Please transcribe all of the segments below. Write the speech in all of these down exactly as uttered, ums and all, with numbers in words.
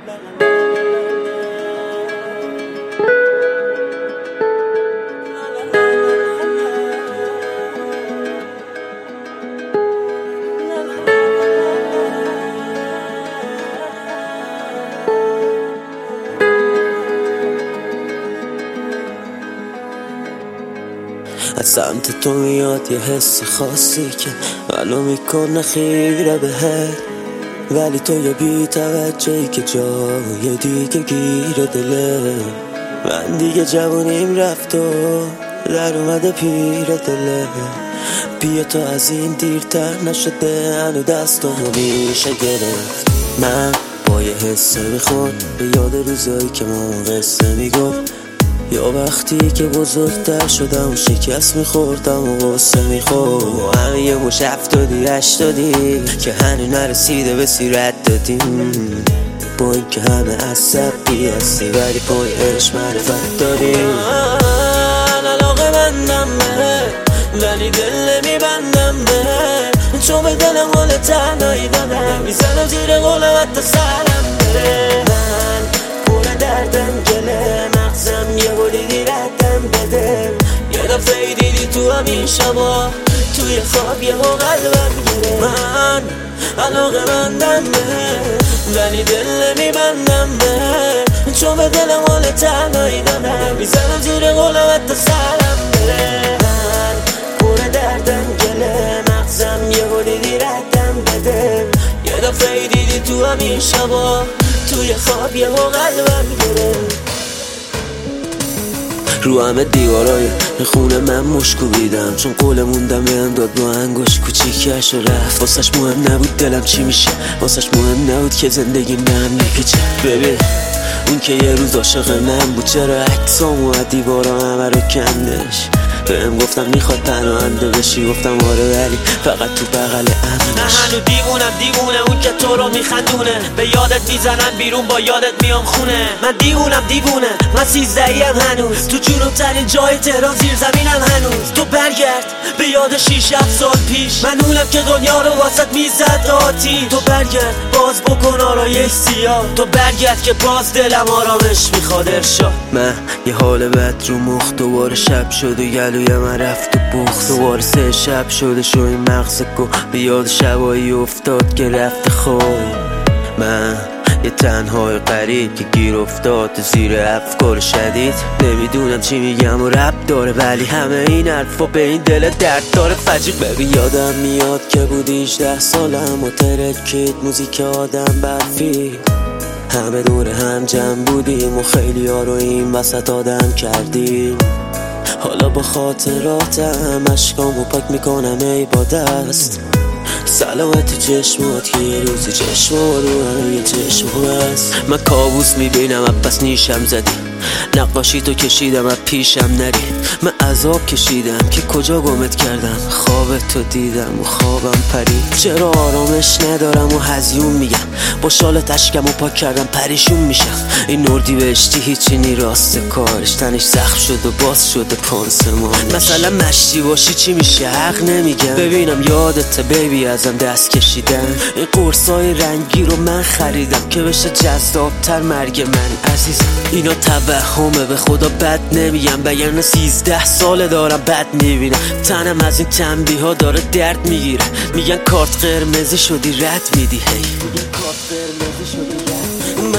از سمت تو میاد یه حس خاصی که منو میکنه خیره بهت، ولی تو یه بی توجهی که جای دیگه گیره دله. من دیگه جوانیم رفت و در اومده پیر دله. بیا تو از این دیرتر نشده، هنو دستامو میشه گرفت. من با یه حسه میخورد به یاد روزایی که ما قصه میگفت، یا وقتی که بزرگتر شدم و شکست میخوردم و غصه میخورد. همه یه مش افتادی هشتادی که هنو نرسیده به سیرت دادیم، با این که همه عصبی هستی ولی پای عشق معرفت داریم. من علاقه بندم به ولی دل نمیبندم به، چون به دلم حال تنهایی دادم، میزنم زیر قولم حتی سرم بره. من پر دردم گله مغزم یه بولی دیردم بده. یه دفعه دیدی تو همین شبا توی خواب یه ها قلبم گره. من علاقه بندم به ولی دل نمیبندم به، چون به دلم حال تنهایی دادم، میزنم زیر قولم حتی سرم بره. من پر دردم گله مغزم یه بولی دیردم بده. یه دفعه دیدی تو همین شبا توی خواب یه ها قلبم گره. رو همه دیوارای خونه من مشکو بیدم، چون قول موندم بهم داد با انگوش کوچیکش رفت. واسش مهم نبود دلم چی میشه، واسش مهم نبود که زندگی من میپیچه. ببین اون که یه روز عاشق من بود، چرا عکسامو از دیوارا همه رو کندش. بهم گفتم میخواد پناهنده بشی، گفتم آره ولی فقط تو بغل امنش. نه هنو دیوونم دیوونه اون که تو رو میخندونه، به یادت میزنن بیرون با یادت میام خونه. من دیوونم دیوونه من سیزدهیم هنوز، تو جنوبترین جای تهران زیر زمینم هنوز. تو برگرد به یاد شیش هفت سال پیش، من اونم که دنیا رو واسط میزد آتی. تو برگرد باز بکن آرایش سیاه، تو برگرد که باز دلم آرامش میخواد ارشاد. من یه حال بد رو مخ، دوباره شب شد و گلوی من رفت و بخت. دوباره سه شب شده شو این مغز گو، به یاد شبایی افتاد که رفت خواب. من یه تنهای قریب که گیر افتاد زیر افکار شدید، نمیدونم چی میگم و رب داره، ولی همه این حرفا به این دل درد داره فجیق. ببین یادم میاد که بودی هجده سالم و ترکید موزیک آدم برفی، همه دور هم جمع بودیم و خیلی ها رو این وسط آدم کردیم. حالا با خاطراتم اشکامو پاک میکنم ای با دست، سلامت چشمات که یه روزی چشما رو همه چشم هست. من کابوس میبینم پس نیشم زدی، نقاشی تو کشیدم از پیشم نری. من عذاب کشیدم که کجا گمت کردم، خواب تو دیدم و خوابم پرید. چرا آرامش ندارم و هزیون میگم، با شال تشکم و پاک کردم پریشون میشم. این نردی بهشتی هیچی نی راست کارش، تنش زخم شد و باز شده پانسمانش. مثلا مشتی باشی چی میشه حق نمیگم، ببینم یادت بیبی ازم دست کشیدن. این قرصای رنگی رو من خریدم که بشه جذابتر مرگ من عزیزم. اینا توهمه به خدا بد نمیگم، بگرنه سیزده ساله دارم بد میبینم. تنم از این تنبیه ها داره درد میگیره، میگن کارت قرمزی شدی رد میدی. هی میگن کارت قرمزی شدی رد.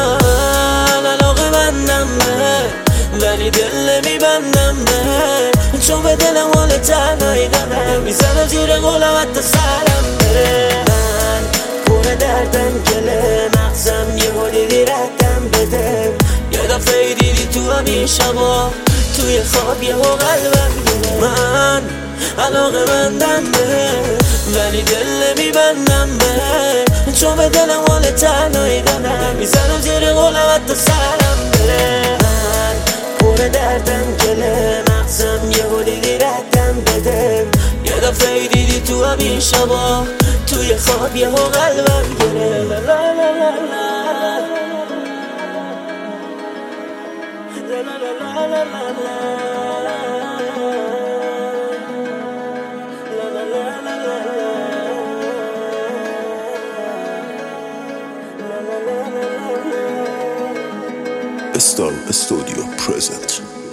من علاقه بندم به ولی دل نمیبندم به، چون به دلم حال تنهایی دادم، میزنم زیر قولم حتی سرم بره. من پر دردم گله مغزم یه حالی دیردم بده. یه دفعه دیدی تو همین شبا توی خواب یه ها قلبم گره. من علاقه بندم به ولی دل نمیبندم به، چون به دلم حال تنهایی دادم، میزنم زیر قولم حتی سرم بره. من پر دردم گله مغزم یه حالی دیردم بده. یه دفعه دیدی تو همین شبا توی خواب یه ها قلبم گره. لا لا لا لا لا. La la la la la la. La la la la la la. Star Studio present.